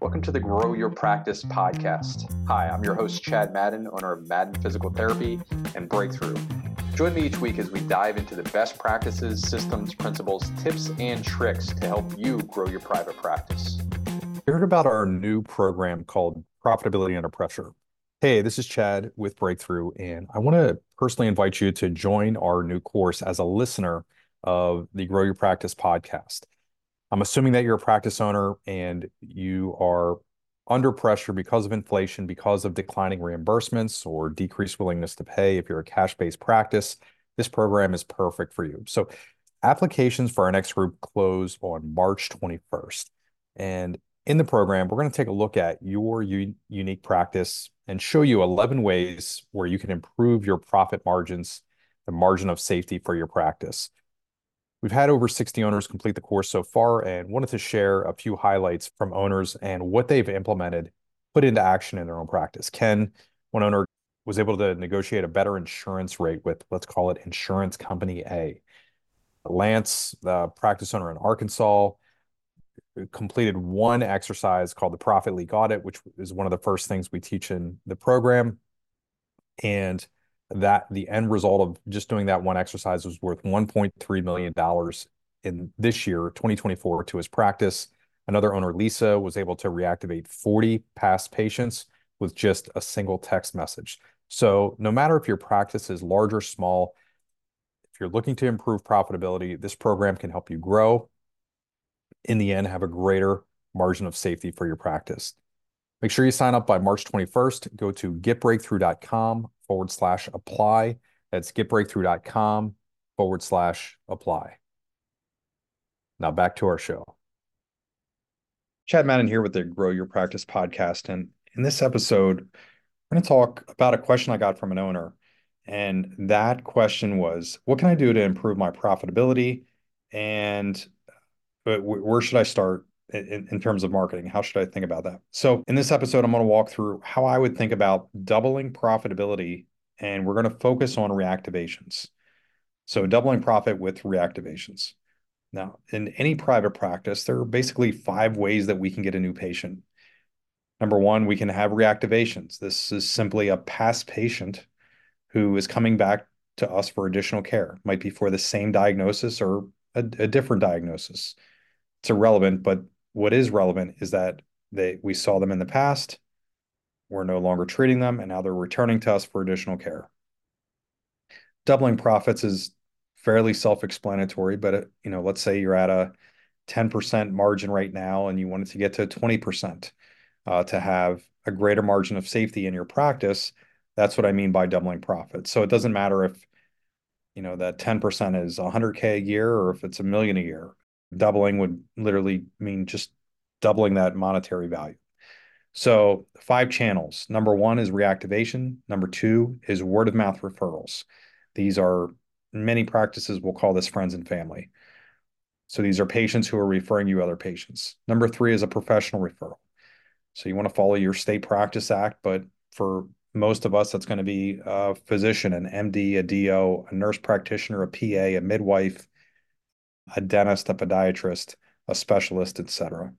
Welcome to the Grow Your Practice podcast. Hi, I'm your host, Chad Madden, owner of Madden Physical Therapy and Breakthrough. Join me each week as we dive into the best practices, systems, principles, tips, and tricks to help you grow your private practice. You heard about our new program called Profitability Under Pressure. Hey, this is Chad with Breakthrough, and I want to personally invite you to join our new course as a listener of the Grow Your Practice podcast. I'm assuming that you're a practice owner and you are under pressure because of inflation, because of declining reimbursements or decreased willingness to pay. If you're a cash-based practice, this program is perfect for you. So applications for our next group close on March 21st. And in the program, we're going to take a look at your unique practice and show you 11 ways where you can improve your profit margins, the margin of safety for your practice. We've had over 60 owners complete the course so far and wanted to share a few highlights from owners and what they've implemented, put into action in their own practice. Ken, one owner, was able to negotiate a better insurance rate with, let's call it Insurance Company A. Lance, the practice owner in Arkansas, completed one exercise called the Profit Leak Audit, which is one of the first things we teach in the program. And that the end result of just doing that one exercise was worth $1.3 million in this year, 2024, to his practice. Another owner, Lisa, was able to reactivate 40 past patients with just a single text message. So no matter if your practice is large or small, if you're looking to improve profitability, this program can help you grow. In the end, have a greater margin of safety for your practice. Make sure you sign up by March 21st. Go to getbreakthrough.com/apply. That's getbreakthrough.com/apply. Now back to our show. Chad Madden here with the Grow Your Practice podcast. And in this episode, we're going to talk about a question I got from an owner. And that question was, what can I do to improve my profitability? And where should I start in terms of marketing? How should I think about that? So in this episode, I'm going to walk through how I would think about doubling profitability, and we're going to focus on reactivations. So doubling profit with reactivations. Now, in any private practice, there are basically 5 ways that we can get a new patient. Number one, we can have reactivations. This is simply a past patient who is coming back to us for additional care. It might be for the same diagnosis or a different diagnosis. It's irrelevant, but what is relevant is that we saw them in the past, we're no longer treating them, and now they're returning to us for additional care. Doubling profits is fairly self-explanatory, but let's say you're at a 10% margin right now and you wanted to get to 20% to have a greater margin of safety in your practice. That's what I mean by doubling profits. So it doesn't matter if that 10% is 100K a year or if it's $1 million a year. Doubling would literally mean just doubling that monetary value. So 5 channels. Number 1 is reactivation. Number 2 is word of mouth referrals. These are, many practices will call this friends and family. So these are patients who are referring you other patients. Number 3 is a professional referral. So you want to follow your state practice act, but for most of us, that's going to be a physician, an MD, a DO, a nurse practitioner, a PA, a midwife, a dentist, a podiatrist, a specialist, etc.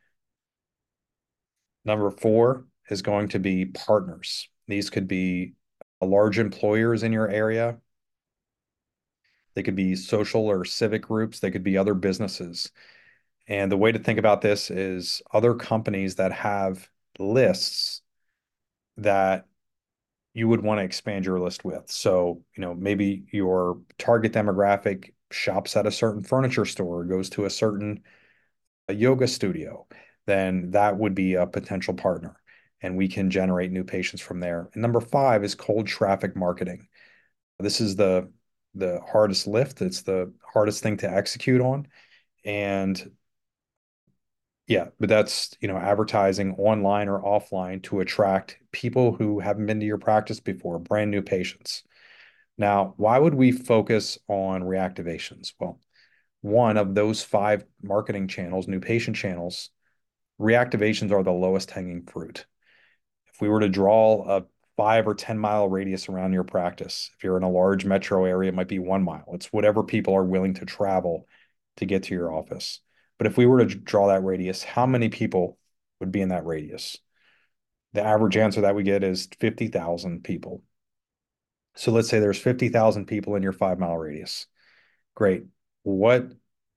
Number 4 is going to be partners. These could be large employers in your area. They could be social or civic groups. They could be other businesses. And the way to think about this is other companies that have lists that you would want to expand your list with. So, maybe your target demographic shops at a certain furniture store, goes to a certain yoga studio, then that would be a potential partner. And we can generate new patients from there. And number 5 is cold traffic marketing. This is the hardest lift. It's the hardest thing to execute on. And yeah, but that's, advertising online or offline to attract people who haven't been to your practice before, brand new patients. Now, why would we focus on reactivations? Well, one of those 5 marketing channels, new patient channels, reactivations are the lowest hanging fruit. If we were to draw a 5 or 10 mile radius around your practice, if you're in a large metro area, it might be 1 mile. It's whatever people are willing to travel to get to your office. But if we were to draw that radius, how many people would be in that radius. The average answer that we get is 50,000 people. So let's say there's 50,000 people in your 5 mile radius. Great. What,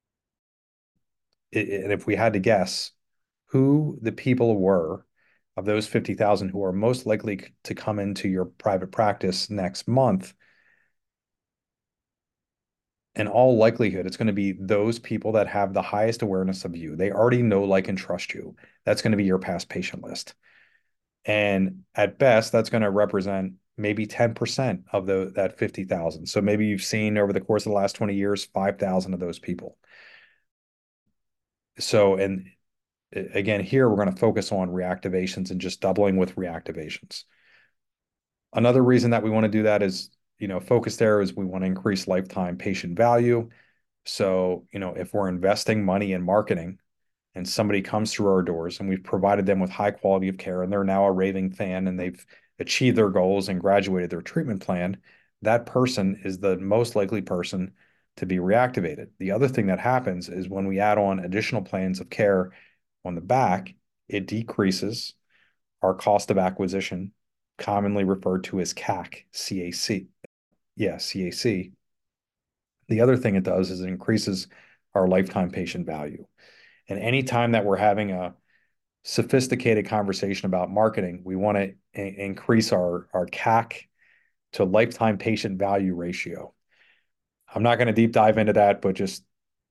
and if we had to guess who the people were of those 50,000 who are most likely to come into your private practice next month, in all likelihood, it's going to be those people that have the highest awareness of you. They already know, like, and trust you. That's going to be your past patient list. And at best, that's going to represent maybe 10% of that 50,000. So maybe you've seen over the course of the last 20 years, 5,000 of those people. So, and again, here we're going to focus on reactivations and just doubling with reactivations. Another reason that we want to do that is, focus there is we want to increase lifetime patient value. So, if we're investing money in marketing and somebody comes through our doors and we've provided them with high quality of care and they're now a raving fan and they've achieved their goals and graduated their treatment plan, that person is the most likely person to be reactivated. The other thing that happens is when we add on additional plans of care on the back, it decreases our cost of acquisition, commonly referred to as CAC, CAC. Yeah, CAC. The other thing it does is it increases our lifetime patient value. And anytime that we're having a sophisticated conversation about marketing, we want to increase our CAC to lifetime patient value ratio. I'm not going to deep dive into that, but just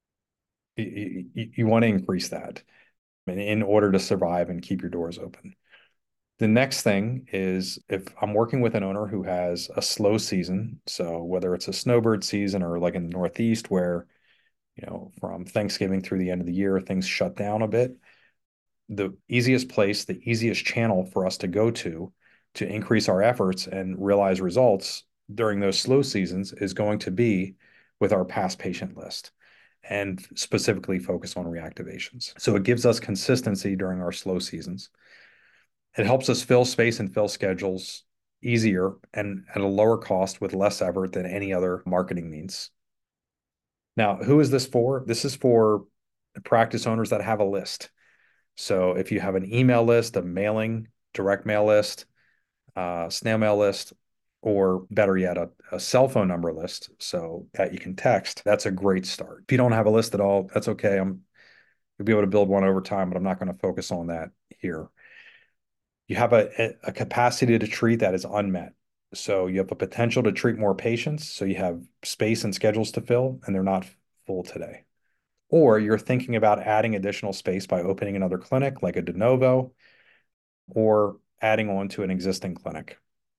you want to increase that in order to survive and keep your doors open. The next thing is if I'm working with an owner who has a slow season, so whether it's a snowbird season or like in the Northeast where, from Thanksgiving through the end of the year, things shut down a bit, the easiest place, the easiest channel for us to go to increase our efforts and realize results during those slow seasons is going to be with our past patient list and specifically focus on reactivations. So it gives us consistency during our slow seasons. It helps us fill space and fill schedules easier and at a lower cost with less effort than any other marketing means. Now, who is this for? This is for practice owners that have a list. So if you have an email list, a mailing, direct mail list, snail mail list, or better yet, a cell phone number list so that you can text, that's a great start. If you don't have a list at all, that's okay. You'll be able to build one over time, but I'm not going to focus on that here. You have a capacity to treat that is unmet. So you have a potential to treat more patients. So you have space and schedules to fill, and they're not full today. Or you're thinking about adding additional space by opening another clinic like a de novo or adding on to an existing clinic.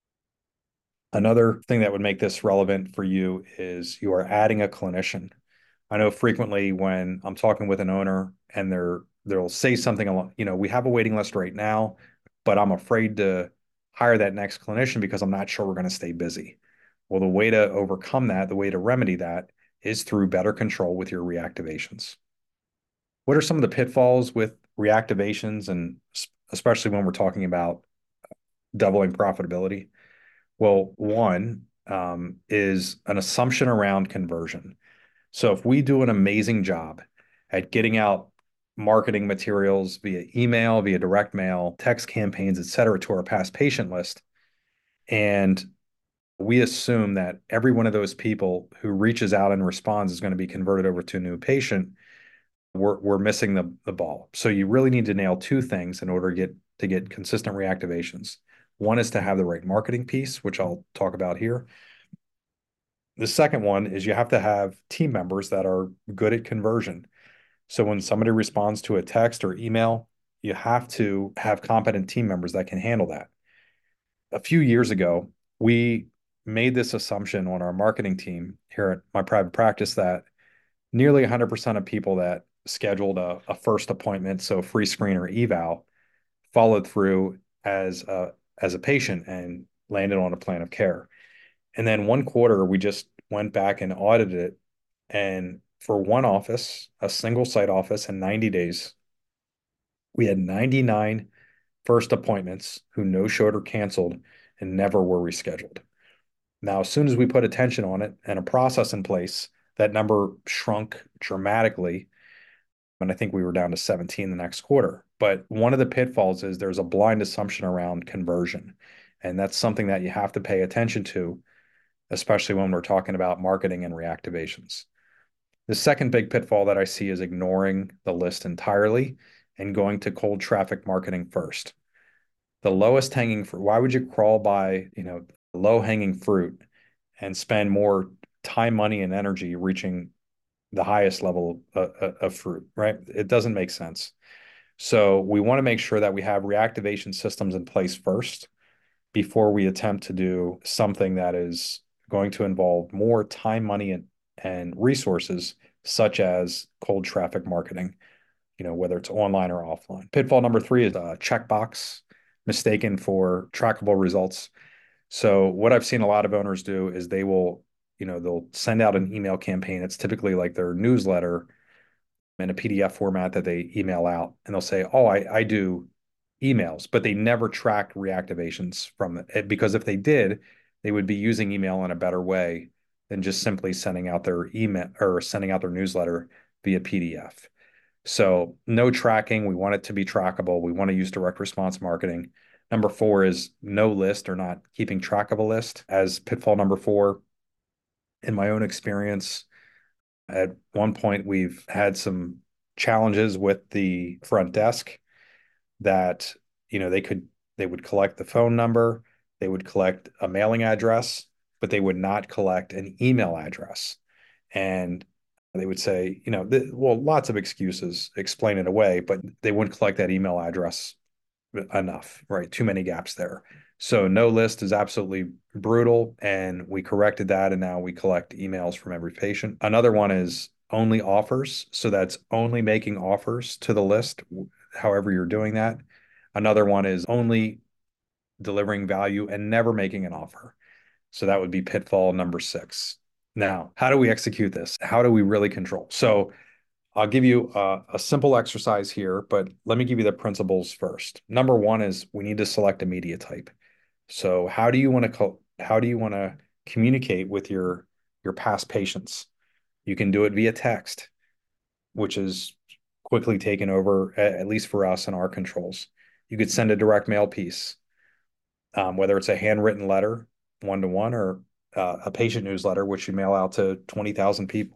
Another thing that would make this relevant for you is you are adding a clinician. I know frequently when I'm talking with an owner and they'll say something along, we have a waiting list right now, but I'm afraid to hire that next clinician because I'm not sure we're going to stay busy. Well, the way to overcome that, the way to remedy that is through better control with your reactivations. What are some of the pitfalls with reactivations and especially when we're talking about doubling profitability? Well, one is an assumption around conversion. So if we do an amazing job at getting out marketing materials via email, via direct mail, text campaigns, et cetera, to our past patient list, and we assume that every one of those people who reaches out and responds is going to be converted over to a new patient, we're missing the ball. So you really need to nail two things in order to get consistent reactivations. One is to have the right marketing piece, which I'll talk about here. The second one is you have to have team members that are good at conversion. So when somebody responds to a text or email, you have to have competent team members that can handle that. A few years ago, we made this assumption on our marketing team here at my private practice that nearly 100% of people that scheduled a first appointment, so free screen or eval, followed through as a patient and landed on a plan of care. And then one quarter, we just went back and audited it. And for one office, a single site office in 90 days, we had 99 first appointments who no showed or canceled and never were rescheduled. Now, as soon as we put attention on it and a process in place, that number shrunk dramatically And I think we were down to 17 the next quarter. But one of the pitfalls is there's a blind assumption around conversion. And that's something that you have to pay attention to, especially when we're talking about marketing and reactivations. The second big pitfall that I see is ignoring the list entirely and going to cold traffic marketing first. The lowest hanging fruit, why would you crawl by, low hanging fruit and spend more time, money, and energy reaching the highest level of fruit, right? It doesn't make sense. So we want to make sure that we have reactivation systems in place first before we attempt to do something that is going to involve more time, money, and resources, such as cold traffic marketing, whether it's online or offline. Pitfall number three is a checkbox mistaken for trackable results. So what I've seen a lot of owners do is they'll send out an email campaign. It's typically like their newsletter in a PDF format that they email out, and they'll say, "Oh, I do emails," but they never track reactivations from it, because if they did, they would be using email in a better way than just simply sending out their email or sending out their newsletter via PDF. So no tracking. We want it to be trackable. We want to use direct response marketing. Number four is no list or not keeping track of a list. As pitfall number four, in my own experience, at one point we've had some challenges with the front desk that, they would collect the phone number, they would collect a mailing address, but they would not collect an email address. And they would say, lots of excuses, explain it away, but they wouldn't collect that email address enough, right? Too many gaps there. So no list is absolutely brutal, and we corrected that, and now we collect emails from every patient. Another one is only offers. So that's only making offers to the list, however you're doing that. Another one is only delivering value and never making an offer. So that would be pitfall number six. Now, how do we execute this? How do we really control? So I'll give you a simple exercise here, but let me give you the principles first. Number one is we need to select a media type. So how do you want to communicate with your past patients? You can do it via text, which is quickly taken over, at least for us and our controls. You could send a direct mail piece, whether it's a handwritten letter, one-to-one, or a patient newsletter, which you mail out to 20,000 people,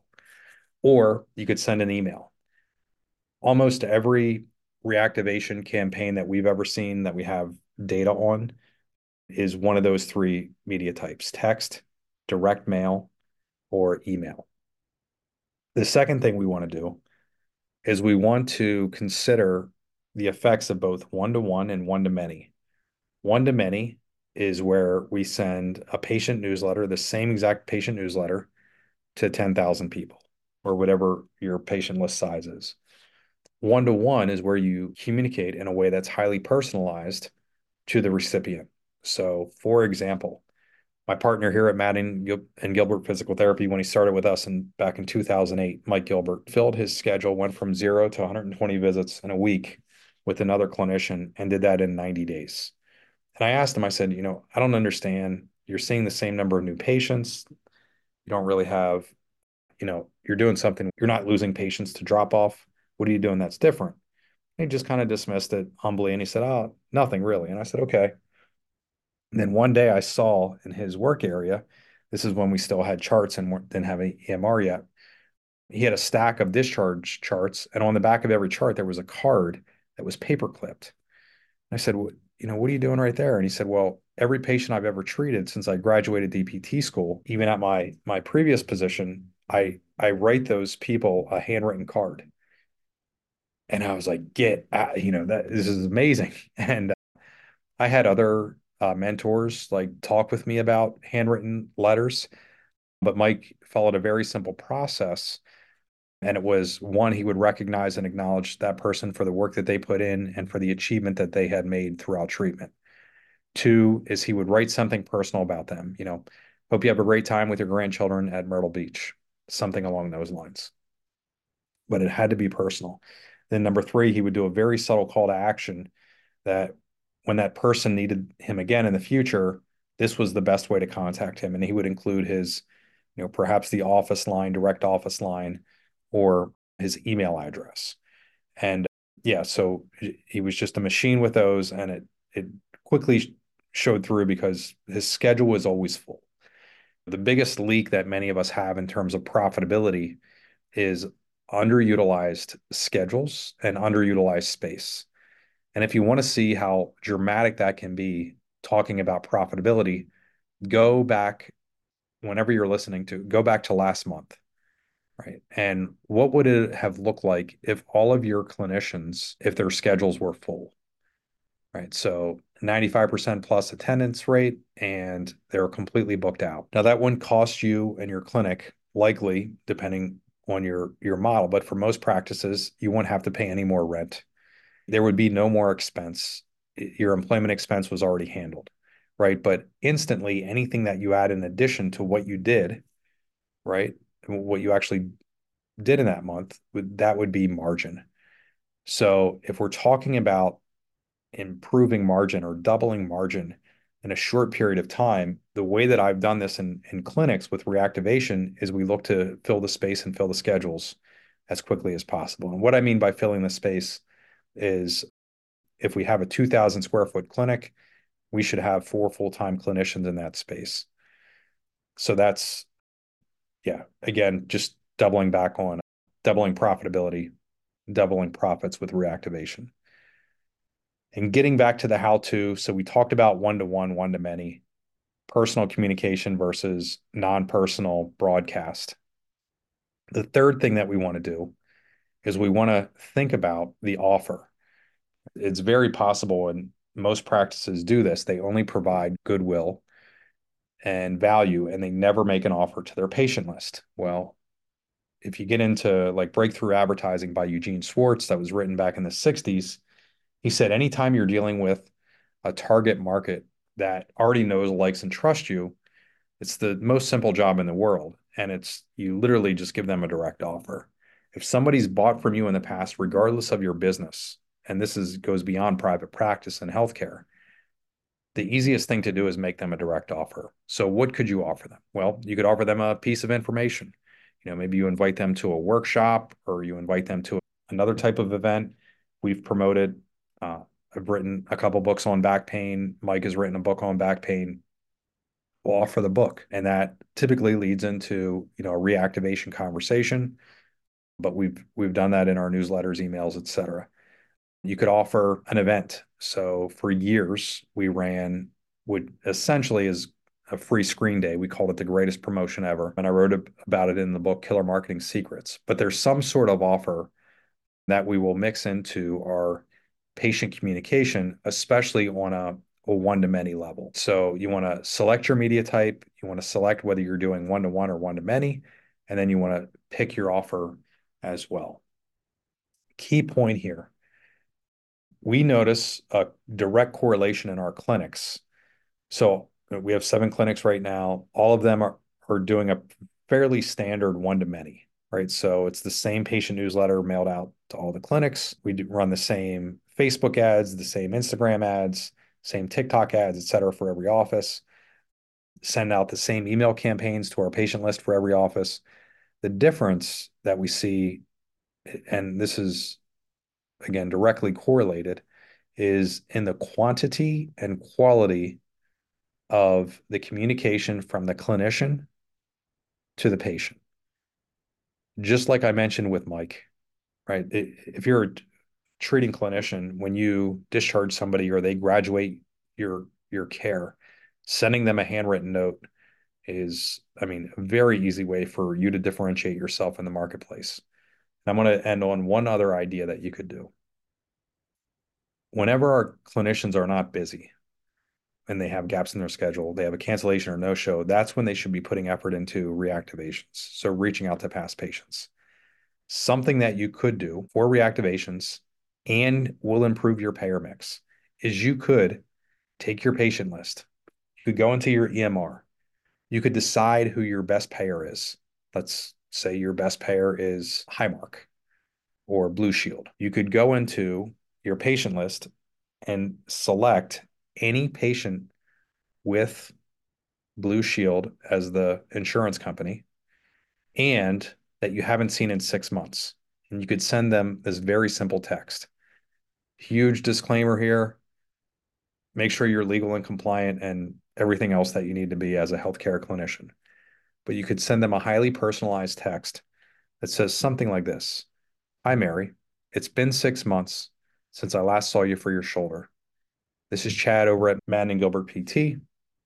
or you could send an email. Almost every reactivation campaign that we've ever seen that we have data on is one of those three media types: text, direct mail, or email. The second thing we want to do is we want to consider the effects of both one-to-one and one-to-many. One-to-many is where we send a patient newsletter, the same exact patient newsletter, to 10,000 people, or whatever your patient list size is. One-to-one is where you communicate in a way that's highly personalized to the recipient. So, for example, my partner here at Madden and Gilbert Physical Therapy, when he started with us back in 2008, Mike Gilbert, filled his schedule, went from 0 to 120 visits in a week with another clinician, and did that in 90 days. And I asked him, I said, I don't understand. You're seeing the same number of new patients. You don't really have, you're doing something. You're not losing patients to drop off. What are you doing that's different? And he just kind of dismissed it humbly, and he said, "Oh, nothing really." And I said, "Okay." And then one day I saw in his work area, this is when we still had charts and didn't have any EMR yet. He had a stack of discharge charts, and on the back of every chart, there was a card that was paper clipped. I said, "What are you doing right there?" And he said, "Well, every patient I've ever treated since I graduated DPT school, even at my previous position, I write those people a handwritten card." And I was like, "Get out, that this is amazing." And I had other mentors like talk with me about handwritten letters, but Mike followed a very simple process. And it was, one, he would recognize and acknowledge that person for the work that they put in and for the achievement that they had made throughout treatment. Two is he would write something personal about them. Hope you have a great time with your grandchildren at Myrtle Beach, something along those lines. But it had to be personal. Then number three, he would do a very subtle call to action that when that person needed him again in the future, this was the best way to contact him. And he would include his, perhaps the office line, direct office line, or his email address. And yeah, so he was just a machine with those, and it quickly showed through because his schedule was always full. The biggest leak that many of us have in terms of profitability is underutilized schedules and underutilized space. And if you want to see how dramatic that can be talking about profitability, go back whenever you're listening to, go back to last month, right? And what would it have looked like if all of your clinicians, if their schedules were full, right? So 95% plus attendance rate, and they're completely booked out. Now that wouldn't cost you and your clinic, likely, depending on your model, but for most practices, you won't have to pay any more rent. There would be no more expense. Your employment expense was already handled, right? But instantly, anything that you add in addition to what you did, right? What you actually did in that month, that would be margin. So if we're talking about improving margin or doubling margin in a short period of time, the way that I've done this in clinics with reactivation is we look to fill the space and fill the schedules as quickly as possible. And what I mean by filling the space is if we have a 2,000 square foot clinic, we should have 4 full-time clinicians in that space. So that's, yeah, again, just doubling back on doubling profitability, doubling profits with reactivation. And getting back to the how to, so we talked about one-to-one, one-to-many, personal communication versus non-personal broadcast. The third thing that we want to do is we want to think about the offer. It's very possible, and most practices do this. They only provide goodwill and value, and they never make an offer to their patient list. Well, if you get into like Breakthrough Advertising by Eugene Schwartz, that was written back in the 60s, he said, anytime you're dealing with a target market that already knows, likes, and trusts you, it's the most simple job in the world. And it's you literally just give them a direct offer. If somebody's bought from you in the past, regardless of your business, and this is goes beyond private practice and healthcare, the easiest thing to do is make them a direct offer. So what could you offer them? Well, you could offer them a piece of information. Maybe you invite them to a workshop or you invite them to another type of event. We've promoted, I've written a couple books on back pain. Mike has written a book on back pain. We'll offer the book. And that typically leads into, a reactivation conversation. But we've done that in our newsletters, emails, et cetera. You could offer an event. So for years, we ran what essentially is a free screen day. We called it the greatest promotion ever. And I wrote about it in the book, Killer Marketing Secrets. But there's some sort of offer that we will mix into our patient communication, especially on a one-to-many level. So you want to select your media type. You want to select whether you're doing one-to-one or one-to-many. And then you want to pick your offer as well. Key point here. We notice a direct correlation in our clinics. So we have 7 clinics right now. All of them are doing a fairly standard one-to-many, right? So it's the same patient newsletter mailed out to all the clinics. We run the same Facebook ads, the same Instagram ads, same TikTok ads, et cetera, for every office. Send out the same email campaigns to our patient list for every office. The difference that we see, and this is, again, directly correlated, is in the quantity and quality of the communication from the clinician to the patient. Just like I mentioned with Mike, right? If you're a treating clinician, when you discharge somebody or they graduate your care, sending them a handwritten note is, I mean, a very easy way for you to differentiate yourself in the marketplace. And I'm going to end on one other idea that you could do. Whenever our clinicians are not busy, and they have gaps in their schedule, they have a cancellation or no show, that's when they should be putting effort into reactivations. So reaching out to past patients. Something that you could do for reactivations and will improve your payer mix is you could take your patient list. You could go into your EMR. You could decide who your best payer is. Let's say your best payer is Highmark or Blue Shield. You could go into your patient list and select any patient with Blue Shield as the insurance company and that you haven't seen in 6 months. and you could send them this very simple text. Huge disclaimer here. Make sure you're legal and compliant and everything else that you need to be as a healthcare clinician. But you could send them a highly personalized text that says something like this. Hi, Mary. It's been 6 months since I last saw you for your shoulder. This is Chad over at Madden and Gilbert PT.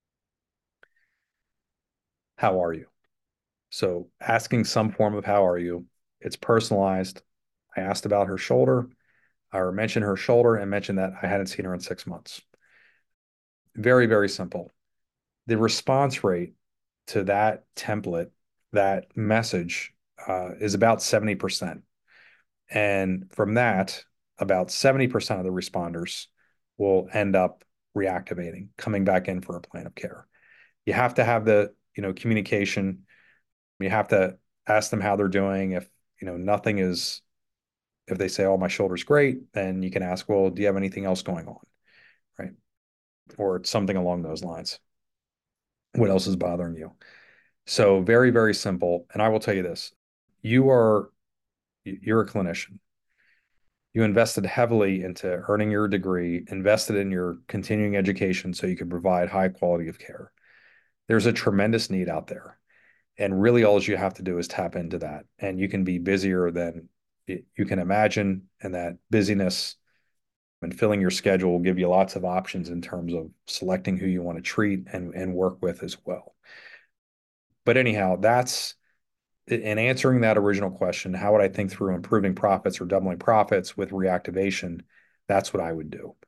How are you? So asking some form of how are you, it's personalized. I asked about her shoulder, or mentioned her shoulder and mentioned that I hadn't seen her in 6 months. Very, very simple. The response rate to that template, that message, is about 70%. And from that, about 70% of the responders will end up reactivating, coming back in for a plan of care. You have to have the, communication. You have to ask them how they're doing. If, nothing is, if they say, oh, my shoulder's great, then you can ask, well, do you have anything else going on? Right. Or something along those lines. What else is bothering you? So very, very simple. And I will tell you this, you're a clinician. You invested heavily into earning your degree, invested in your continuing education so you can provide high quality of care. There's a tremendous need out there. And really, all you have to do is tap into that. And you can be busier than you can imagine. And that busyness and filling your schedule will give you lots of options in terms of selecting who you want to treat and work with as well. But anyhow, that's in answering that original question, how would I think through improving profits or doubling profits with reactivation? That's what I would do.